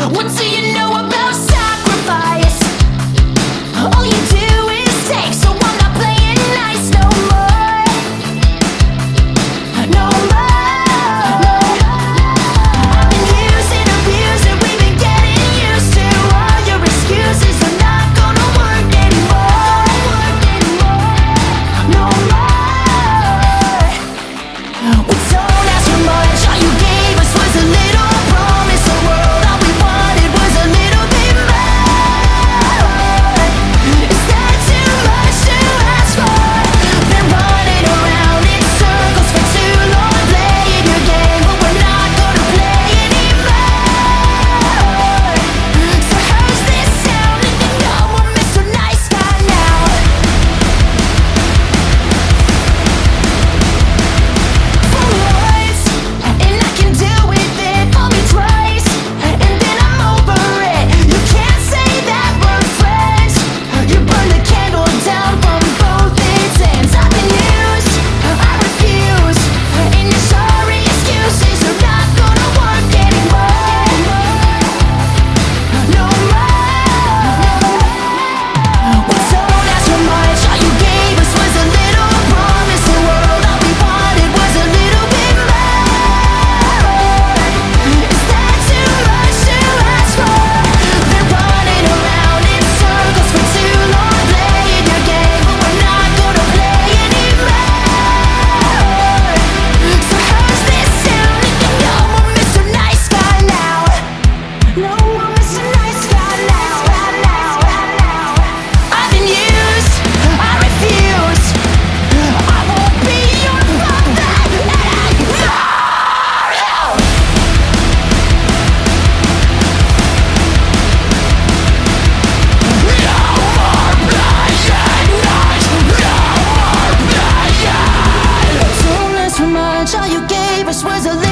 What do you know about sacrifice? All you do is take, so I'm not playing nice no more. No more. I've been used and abused, and we've been getting used to all your excuses are not gonna work anymore. No more. We don't ask for much, all you gave us was a little promise of world. All we wanted was a little bit more. Is that too much to ask for? Been running around in circles for too long, playing your game, but we're not gonna play anymore. So how's this sound? And you know I'm Mr. Nice Guy now. For once, and I can deal with it. Fool me twice, and then I'm over it. You can't say that we're friends. You burn the candle down from both its ends. I've been used, I refuse, and your sorry excuses are not gonna work anymore. No more. We don't ask for much, all you gave us was a little promise of world. All we wanted was a little bit more. Is that too much to ask for? Been running around in circles for too long, playing your game, but we're not gonna play anymore. So how's this sound? And you know I'm Mr. Nice Guy now. No, I'm Mr. Nice Guy now. I've been used, I refuse. I won't be your puppet anymore. Don't ask for much, all you gave us was a little